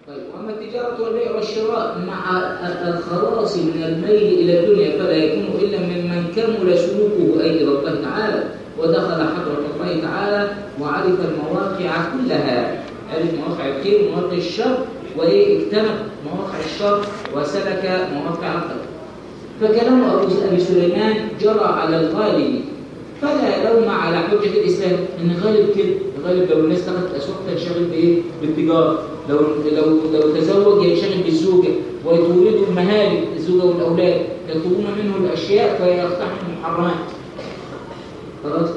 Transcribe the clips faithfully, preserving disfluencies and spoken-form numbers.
طيب وأما التجارة والبيع والشراء مع الخلاص من الميل إلى الدنيا فلا يكون إلا ممن كمل سلوكه أي إلى الله تعالى ودخل حضرة الله تعالى وعرف المواقع كلها، عرف مواقع الخير ومواقع الشر واجتنب مواقع الشر وسلك مواقع الخير. فكلام أبي سليمان جرى على الغالب فلا لوم على حجة الإسلام، إن غالب كده غالب لو الناس دخلت الأسواق تنشغل بإيه؟ بالتجارة، لو لو لو تزوج ينشغل بالزوجة ويتولدوا المهالك الزوجة والأولاد يطلبون منه الأشياء فيقتحم المحرمات. خلاص؟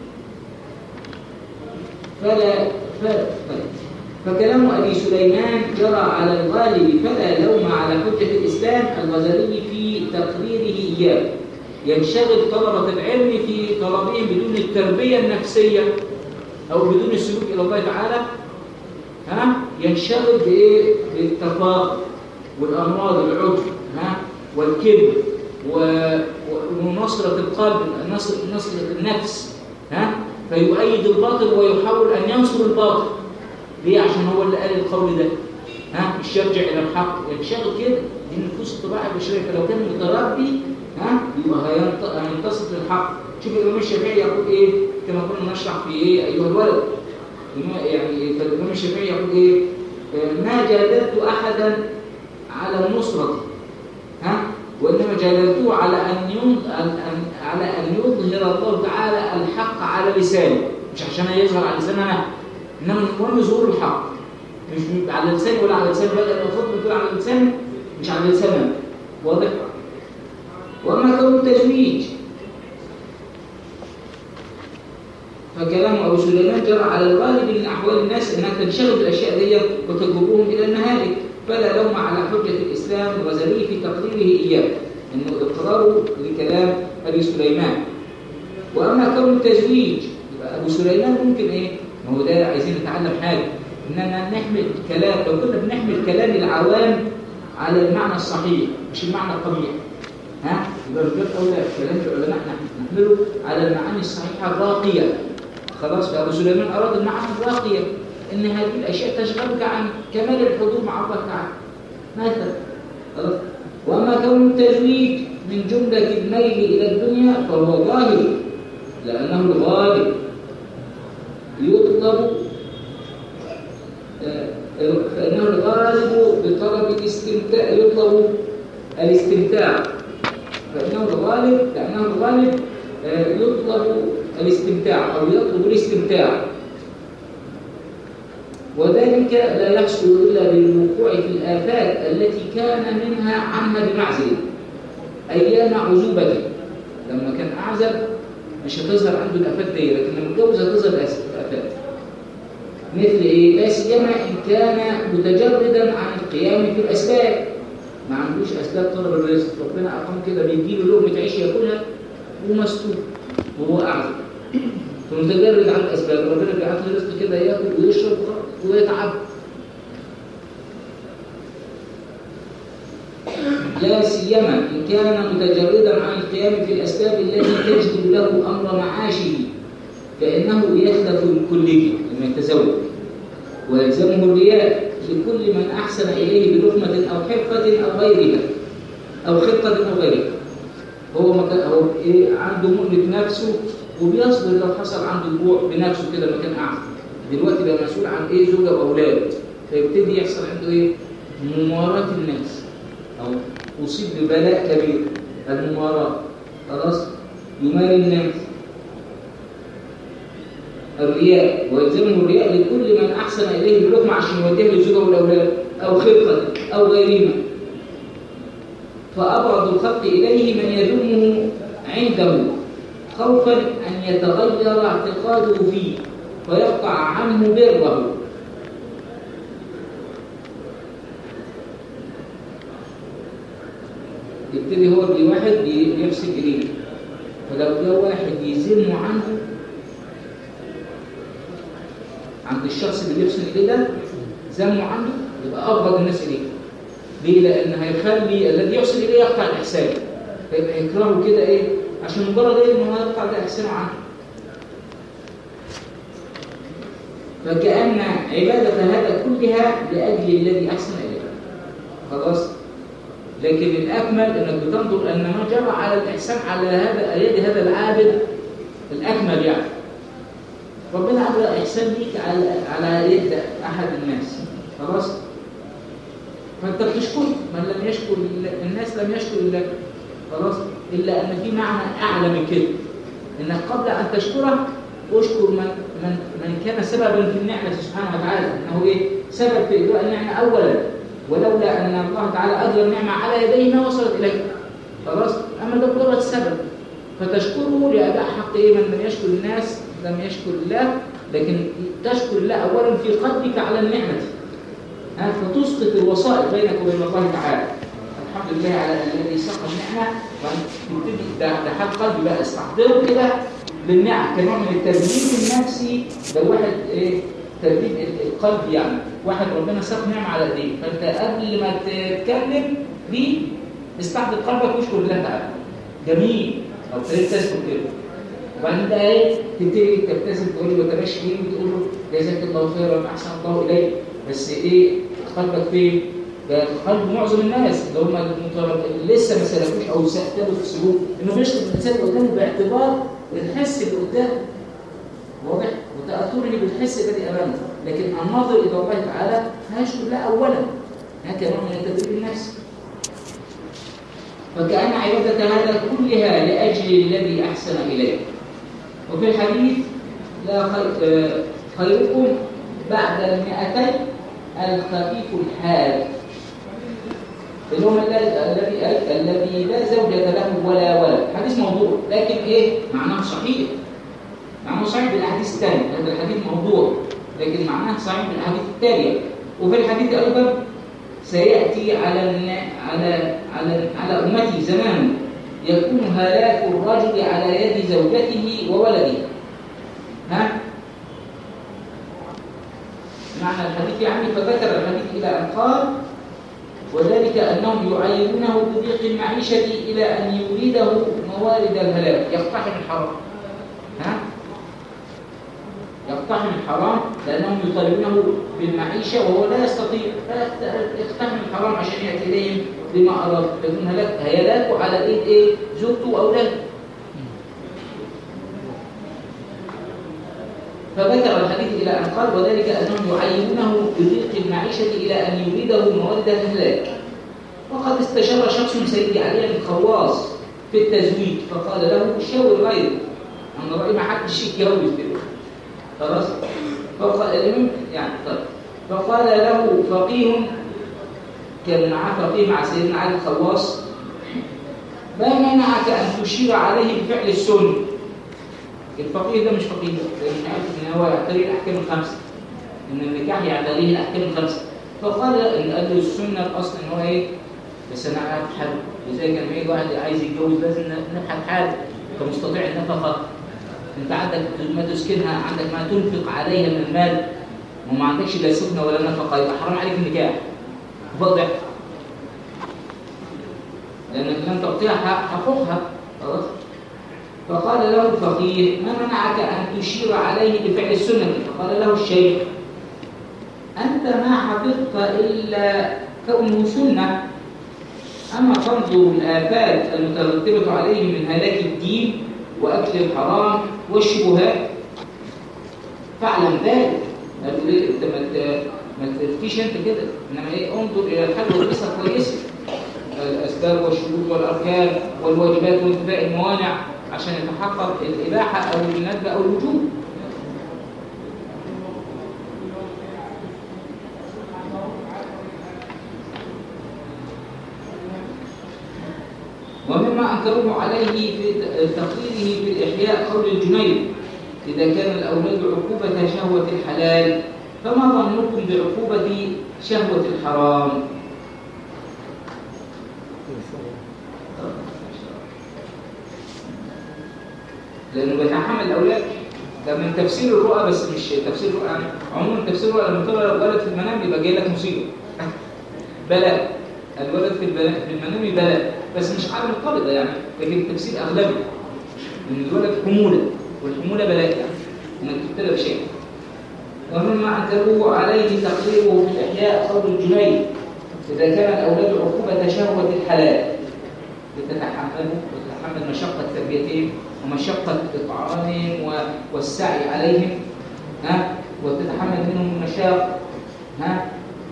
فلا ف... فكلام أبي سليمان جرى على الغالب فلا لوم على حجة الإسلام الغزالي في تقريره إياه. ينشغل طلبة العلم في طلبهم بدون التربية النفسية أو بدون السلوك إلى الله تعالى، ها ينشغل بإيه؟ بالتفاخر والأمراض العجب ها والكبر ونصرة القلب نصر نصرة النفس ها فيؤيد الباطل ويحاول أن ينصر الباطل. ليه؟ عشان هو اللي قال القول ده ها مش يرجع إلى الحق، ينشغل كده. دي نفوس الطباع البشرية، فلو كان متربي ها يبقى هينتصر للحق. شوف الإمام الشافعي يقول إيه كما كنا نشرح في إيه أيها الولد، يعني فالإمام الشافعي يقول إيه ما جادلت أحدا على النصرة ها وإنما جادلته على أن على أن يظهر الله تعالى الحق على لسانه، مش عشان يظهر على لسانه أنا، إنما المهم ظهور الحق مش على لسانه ولا على لسان بدأ الخطبة تقول على لسانه مش على لسانه. واضح؟ وأما كون التزويج فكلام أبو سليمان جرى على الغالب من أحوال الناس أنها تنشغل بالأشياء دي وتجرهم إلى المهالك، فلا لوم على حجة الإسلام الغزالي في تقريره إياه، إنه إقراره لكلام أبي سليمان. وأما كون التزويج يبقى أبو سليمان ممكن إيه؟ ما هو ده عايزين نتعلم حاجة، إننا نحمل كلام، لو كنا بنحمل كلام العوام على المعنى الصحيح مش المعنى القبيح ها يبقى بجد أولى كلام العلماء نحمله على المعاني الصحيحة الراقية. خلاص؟ فأبو سليمان أراد المعاني الراقية إن هذه الأشياء تشغلك عن كمال الحضور مع الله تعالى مثلا. خلاص؟ وأما كون التزويج من جملة الميل إلى الدنيا فهو ظاهر لأنه الغالب يطلب فإنه الغالب بطلب الاستمتاع يطلب الاستمتاع فإنه الغالب لأنه الغالب يطلب الاستمتاع أو يطلب الاستمتاع، وذلك لا يحصل إلا بالوقوع في الآفات التي كان منها عنها بمعزل أيام عزوبته. لما كان أعزب مش هتظهر عنده الآفات دي، لكن لما اتجوز هتظهر الآفات. مثل إيه؟ لا سيما إن كان متجردا عن القيام في الأسباب، ما عندوش أسباب طلب الرزق، ربنا أقام كده بيجيله لقمة عيش ياكلها ومستور وهو أعزب، فمتجرد عن الأسباب، ربنا بيعطي رزق كده ياكل ويشرب ويتعب. لا سيما إن كان متجردا عن القيام في الأسباب التي تجلب له أمر معاشه، فإنه يخلف الكلية لما يتزوج، ويلزمه الرياء لكل من أحسن إليه بلقمة أو حرفة أو غيرها أو خطة أو غيرها. هو مكان هو إيه عنده مؤنة نفسه وبيصبر لو حصل عنده الجوع بنفسه كده مكان أعلى. دلوقتي بقى مسؤول عن إيه زوجة وأولاد، فيبتدي يحصل عنده إيه مماراة الناس أو أصيب ببلاء كبير المماراة. خلاص يماري الناس الرياء، ويلزمه الرياء لكل من أحسن إليه باللقمة عشان يوديه للزوجة والأولاد أو خلقة أو غيرهما. فأبغض الخلق إليه من يذمه عنده خوفا أن يتغير اعتقاده فيه فيقطع عنه بره. يبتدي هو بواحد بيمسك إليه، فلو جاء واحد يزمه عنه عند الشخص اللي بيحسن إليه ده زمه عنده يبقى أبغض الناس إليه. ليه؟ لأن هيخلي الذي يحسن إليه يقطع الإحسان، فيبقى يكرهه كده إيه عشان مجرد إيه إنه يقطع الإحسان عنه. فكأن عبادة هذا كلها لأجل الذي أحسن إليه. خلاص؟ لكن الأكمل أنك بتنظر أن ما جرى على الإحسان على هذا يد هذا العابد الأكمل، يعني ربنا عمل إحسان ليك على على يد أحد الناس. خلاص؟ فأنت بتشكر من لم يشكر الناس لم يشكر الله. خلاص؟ إلا أن في معنى أعلى من كده، إنك قبل أن تشكره أشكر من من من كان سببا في النعمة سبحانه وتعالى، أنه إيه؟ سبب في إجراء النعمة أولا، ولولا أن الله تعالى أجرى النعمة على يديه ما وصلت إليك. خلاص؟ أما ده مجرد السبب، فتشكره لأداء حق إيه؟ من لم يشكر الناس لم يشكر الله، لكن تشكر الله أولا في قلبك على النعمة، ها، فتسقط الوسائط بينك وبين الله تعالى. الحمد لله على الذي سقى النعمة، وتبتدي ده ده حال قلبي بقى استحضره كده بالنعم كنوع من التدريب النفسي. ده واحد ايه؟ تدريب القلب، يعني واحد ربنا ساق نعمة على ايديه، فانت قبل ما تتكلم دي استحضر قلبك واشكر الله تعالى. جميل. او ابتديت تذكر كده، وبعدين بقى ايه؟ تبتدي تبتسم تقول له وتبشر بيه وتقول له جزاك الله خيرا احسن الله اليك، بس ايه؟ قلبك فين؟ ده قلب معظم الناس اللي هم اللي لسه ما سلكوش او ابتدوا في السلوك، انه بيشكر الانسان اللي قدامه باعتبار الحس اللي قدامه واضح وتاثره بالحس الذي امامه، لكن الناظر الى الله تعالى هيشكر الله اولا، هكذا نوع من التدريب النفسي. فكأن عبادة هذا كلها لأجل الذي أحسن إليه. وفي الحديث لا خيركم بعد المئتين الخفيف الحال، اللي هو الذي الذي لا زوجة له ولا ولد. حديث موضوع، لكن ايه معناه صحيح، معناه صحيح بالاحاديث الثانيه. هذا الحديث موضوع لكن معناه صحيح بالاحاديث التاليه. وفي الحديث ايضا سياتي على على على على امتي زمان يكون هلاك الرجل على يد زوجته وولده. ها معنى الحديث يعني، فذكر الحديث الى ان قال وذلك أنهم يعينونه بضيق المعيشة إلى أن يريده موارد الهلاك. يقتحم الحرام، ها؟ يقتحم الحرام لأنهم يطالبونه بالمعيشة وهو لا يستطيع، فيقتحم الحرام عشان يأتي إليهم بما أراد، يكون هلاك هيلاكوا على إيد إيه؟ زوجته وأولاده. فذكر الحديث إلى أن قال وذلك أنهم يعينونه بضيق المعيشة إلى أن يريده موارد الهلاك. وقد استشار شخص سيدي علي الخواص في التزويج فقال له شاور غيره، أنا رأيي ما حدش يتجوز كده. خلاص؟ فقال يعني طيب فقال له فقيه، كان معاه فقيه مع سيدنا علي الخواص، ما منعك أن تشير عليه بفعل السنة؟ الفقيه ده مش فقيه، لأنه عارف إن هو يعتري الأحكام الخمسة، إن النكاح يعتريه الأحكام الخمسة. فقال إن قال له السنة الأصل إن هو إيه؟ بس أنا عارف حل، وزي كان يجي واحد عايز يتجوز لازم نبحث حل، أنت مستطيع النفقة، أنت عندك ما تسكنها، عندك ما تنفق عليها من المال، وما عندكش لا سكنة ولا نفقة، يبقى حرام عليك النكاح. واضح؟ لأنك لم تعطيها حقوقها. خلاص؟ فقال له الفقيه ما منعك أن تشير عليه بفعل السنة؟ فقال له الشيخ أنت ما حفظت إلا كونه سنة، أما تنظر الآفات المترتبة عليه من هلاك الدين وأكل الحرام والشبهات فاعلم ذلك. أنت ما تفتيش أنت كده، إنما إيه؟ انظر إلى الحل والقصة كويسة، الأسباب والشروط والأركان والواجبات وانتفاء الموانع عشان يتحقق الإباحة أو الندب أو الوجوب. ومما أنكروه عليه في تقريره في الإحياء قول الجنيد إذا كان الأولاد عقوبة شهوة الحلال فما ظنكم بعقوبة شهوة الحرام؟ لأنه بيتحمل الأولاد، ده من تفسير الرؤى، بس مش تفسير الرؤى يعني عموما تفسير الرؤى لما ترى الولد في المنام يبقى جاي لك مصيبة بلاء، الولد في في المنام بلاء، بس مش عالم القابضة يعني، لكن التفسير أغلبي إن الولد حمولة، والحمولة بلاء يعني إنك تبتلى بشيء. ومما أنكروه عليه تقريره في الإحياء قول الجنيد: إذا كان الأولاد عقوبة شهوة الحلال لتتحمل وتتحمل مشقة تربيتهم ومشقة إطعامهم والسعي عليهم، ها، وتتحمل منهم المشاق، ها،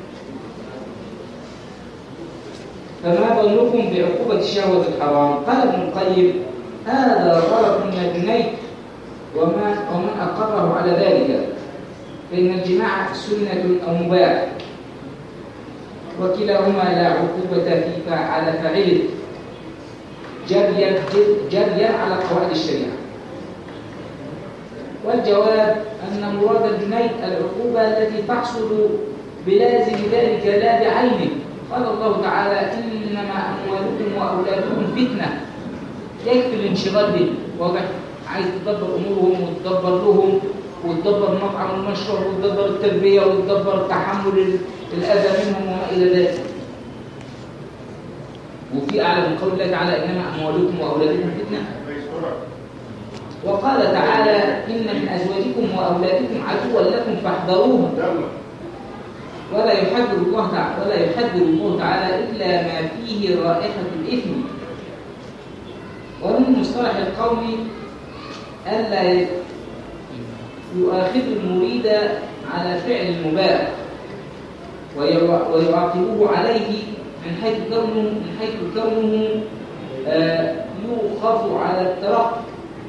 فما ظنكم بعقوبة شهوة الحرام؟ قال ابن القيم: هذا غلط من الجنيد وما ومن أقره على ذلك، فإن الجماع سنة أو مباح، وكلاهما لا عقوبة فيه على فاعله جريا جريا على قواعد الشريعة. والجواب أن مراد الجنيد العقوبة التي تحصل بلازم ذلك لا بعينه. قال الله تعالى: إنما أموالكم وأولادكم فتنة. يكفي الانشغال به، واضح؟ عايز تدبر أمورهم وتدبر لهم وتدبر المطعم والمشرب وتدبر التربية وتدبر تحمل الأذى منهم وما إلى ذلك. وفي أعلى من قول الله تعالى: إنما أموالكم وأولادكم فتنة. وقال تعالى: إن من أزواجكم وأولادكم عدوا لكم فاحذروهم. ولا يحذر الله تعالى ولا يحذر الله تعالى إلا ما فيه رائحة الإثم. ومن مصطلح القوم ألا يؤاخذ المريد على فعل المباح ويعاقبه عليه من حيث كونه من حيث كونه آه يؤخذ على الترقي.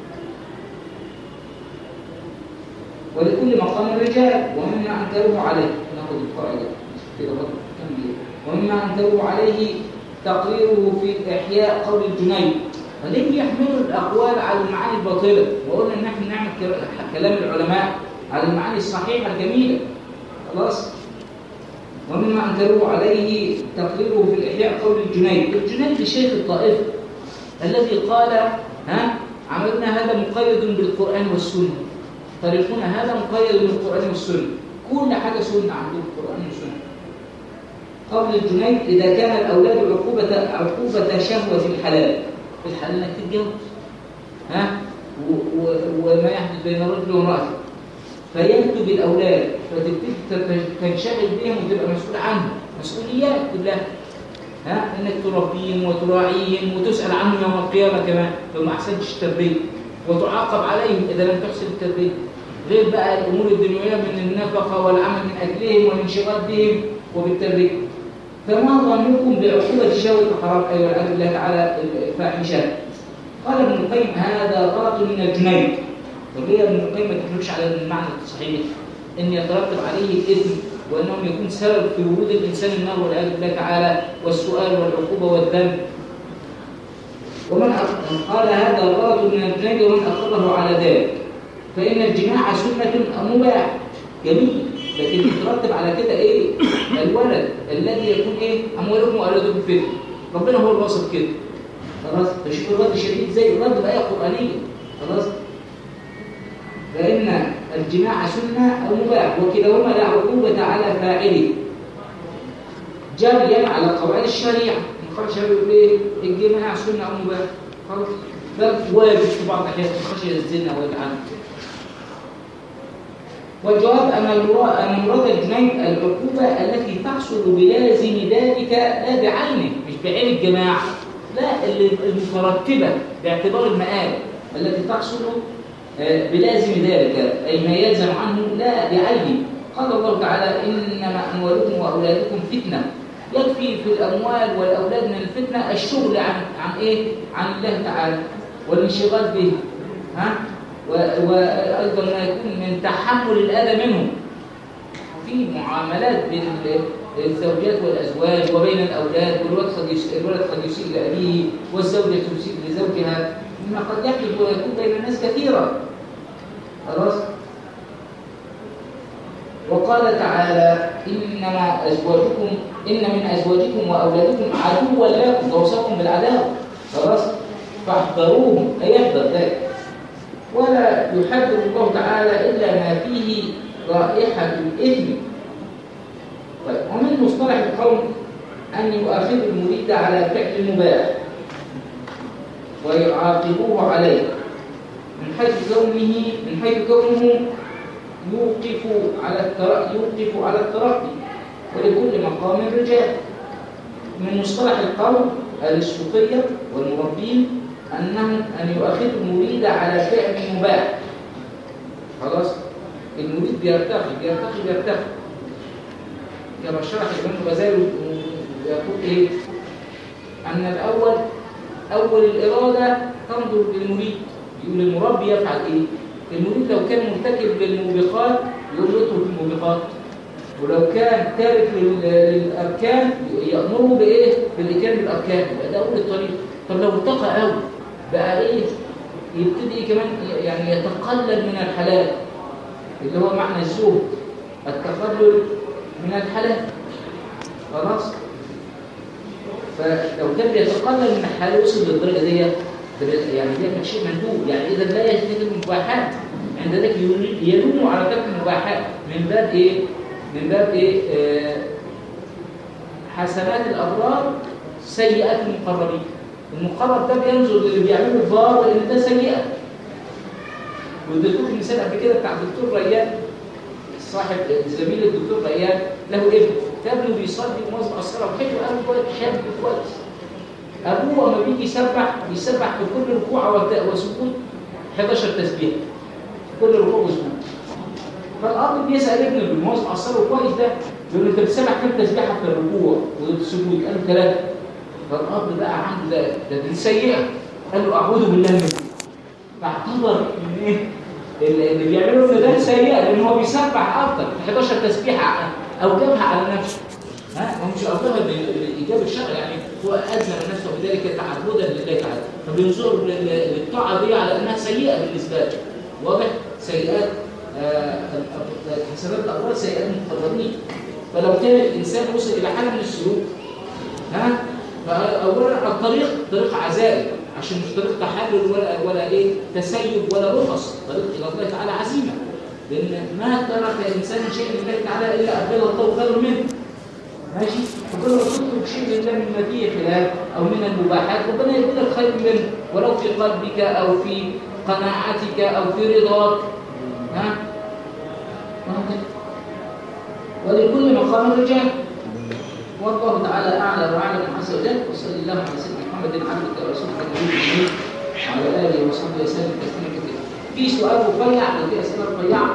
ولكل مقام رجال، ومما أنكروه عليه ناخذ القاعدة كده ومما أنكروه عليه تقريره في إحياء قول الجنيد. وليه يحملوا الأقوال على المعاني الباطلة؟ وقلنا إن احنا نعمل كلام العلماء على المعاني الصحيحة الجميلة. خلاص. ومما أنكروه عليه تقريره في الإحياء قول الجنيد. الجنيد الشيخ الطائفي الذي قال: ها، عملنا هذا مقيد بالقرآن والسنة. طريقنا هذا مقيد بالقرآن والسنة. كل حاجة سنة عندهم القرآن والسنة. قول الجنيد: إذا كان الأولاد عقوبة عقوبة شهوة الحلال. الحلال انك تتجوز، ها، وما يحدث بين رجل وامرأة، فينتج الأولاد فتبتدي تنشغل بهم وتبقى مسؤول عنهم مسؤوليات كلها، ها، انك تربيهم وتراعيهم وتسأل عنهم يوم القيامة كمان لو ما احسنتش التربية، وتعاقب عليهم إذا لم تحسن التربية. غير بقى الأمور الدنيوية من النفقة والعمل من أجلهم والانشغال بهم وبالتربية. فما ظنكم بعقوبة شهوة الحرام؟ أيها والعياذ بالله تعالى الفاحشة. قال ابن القيم: هذا غلط من الجنيد. وهي ابن القيم ما تحملش على المعنى الصحيح ان يترتب عليه الاثم وانهم يكون سبب في ورود الانسان النار والعياذ بالله تعالى والسؤال والعقوبه والذنب. ومن قال هذا غلط من الجنيد ومن اقره على ذلك، فان الجماع سنه مباح جميل، لكن يترتب على كده ايه؟ الولد الذي يكون ايه؟ اموالكم واولادكم فتنه. ربنا هو اللي وصف كده. خلاص. تشوف الرد الشديد زي الرد بايه قرانيه. خلاص. فإن الجماع سنة أو مباح، وكلاهما لا عقوبة على فاعله جريا على قواعد الشريعة. القواعد الشريعة يقول إيه؟ الجماع سنة أو مباح، خلاص، بل واجب في بعض الأحيان خشية الزنا والعنف. والجواب أن مراد الجنيد العقوبة التي تحصل بلازم ذلك لا بعينه، مش بعين الجماع، لا، المترتبة باعتبار المآل التي تحصل بلازم ذلك، أي ما يلزم عنه لا بعينه. قال الله تعالى: إنما أموالكم وأولادكم فتنة. يكفي في الأموال والأولاد من الفتنة الشغل عن عن إيه؟ عن الله تعالى والانشغال به، ها؟ وأيضا ما يكون من تحمل الأذى منهم في معاملات بين الزوجات والأزواج وبين الأولاد، والولد قد يسيء لأبيه والزوجة تسيء لزوجها، مما قد يحدث ويكون بين الناس كثيرا. خلاص. وقال تعالى: إنما أزواجكم إن من أزواجكم وأولادكم عدوا لكم، توصفكم بالعداوة. خلاص. فاحذروهم، أي يحذر ذلك. ولا يحذر الله تعالى إلا ما فيه رائحة الإثم. طيب. ومن مصطلح القوم أن يؤاخذ المريد على فعل المباح ويعاقبوه عليه من حيث كونه من حيث كونه يوقف على الترقي يوقف على الترقي، ولكل مقام رجال. من مصطلح القوم الصوفية والمربين أنهم أن يؤخذوا المريد على فعل مباح. خلاص، المريد بيرتقي بيرتقي بيرتقي كما شرح الإمام الغزالي يقول إيه؟ أن الأول أول الإرادة تنظر للمريد، يقول المربي يفعل إيه؟ المريد لو كان مرتكب للموبقات يقول له اترك الموبقات، ولو كان تارك للأركان يأمره بإيه؟ بالإتيان بالأركان. يبقى ده أول الطريق. طب لو ارتقى قوي بقى إيه؟ يبتدي كمان يعني يتقلل من الحلال، اللي هو معنى الزهد، التقلل من الحلال. خلاص؟ فلو كان بيتقلل من الحلال وصل للدرجة دي، يعني ده شيء مندوب، يعني إذا لا يجتنب المباحات، عند ذلك يلوم على ترك المباحات من باب إيه؟ من باب إيه؟ آه حسنات الأبرار سيئات المقربين. المقرب ده بينظر للي بيعمله الضار لأن ده سيئة. واديتكم مثال قبل كده بتاع الدكتور ريان، صاحب زميل الدكتور ريان، له ابن ابنه بيصلي ومواظب على الصلاه وحلو قوي كويس، شاب كويس. ابوه لما بيجي يسبح بيسبح في كل ركوع وسجود حداشر تسبيح، كل ركوع وسجود. فالاب بيسال ابنه بالمواظب على الصلاه كويس ده، يقول له انت بتسبح كام تسبيحه في الركوع والسجود؟ قال له ثلاثه. فالاب بقى عنده ده ده دي سيئه، قال له اعوذ بالله منك. فاعتبر ان ايه اللي بيعملوا له ده سيئه، لان هو بيسبح اكتر حداشر تسبيحه اوجبها على نفسه. ها هو مش اوجبها بالايجاب الشرعي، يعني هو اذن نفسه بذلك تعبدا لله تعالى، فبينظر للطاعه دي على انها سيئه بالنسبه له. واضح؟ سيئات حسنات الابرار سيئات المقربين. فلو كان الانسان وصل الى حاله من السلوك، ها فاولا الطريق طريق عزائم، عشان مش طريق تحلل ولا ولا ايه تسيب ولا رخص، طريق الى الله تعالى عزيمه، لان ما ترك انسان شيء لله تعالى الا ابدله الله خير منه. ماشي؟ فكل ما تترك شيء لله من مديح خلاف او من المباحات ربنا يبدلك خير منه، ولو في قلبك او في قناعتك او في رضاك. ها؟ ولكل مقام رجال. والله تعالى اعلى واعلم عز وجل. وصلى الله على سيدنا محمد عبدك ورسولك النبي الامين وعلى اله وصحبه وسلم تسليما كثيرا. في سؤال رفيع ولا في اسئله رفيعه؟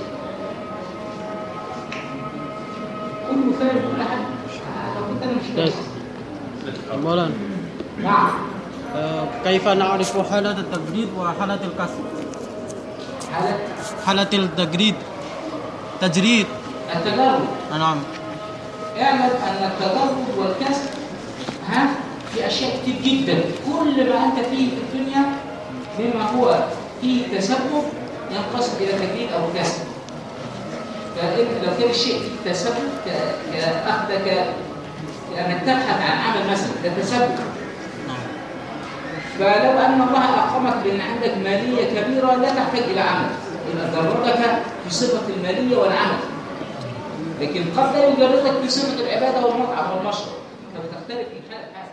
كله فاهم كل حاجه. لو كنت انا مش فاهم. مولانا. نعم. كيف نعرف حالة التجريد وحالة الكسر؟ حالة حالة التجريد تجريد التجرد. نعم. اعلم ان التجرد والكسر ها في اشياء كتير جدا، كل ما انت فيه في الدنيا مما هو فيه تسبب ينقسم الى تجريد او كسر. لو كان الشيء فيه تسبب كاخذك كانك تبحث عن عمل مثلا، ده تسبب. فلو ان الله اقامك بان عندك ماليه كبيره لا تحتاج الى عمل، اذا جردك في صفه الماليه والعمل، لكن قد لا يجردك في صفه العباده والمطعم والمشرب، فبتختلف من حال لحال.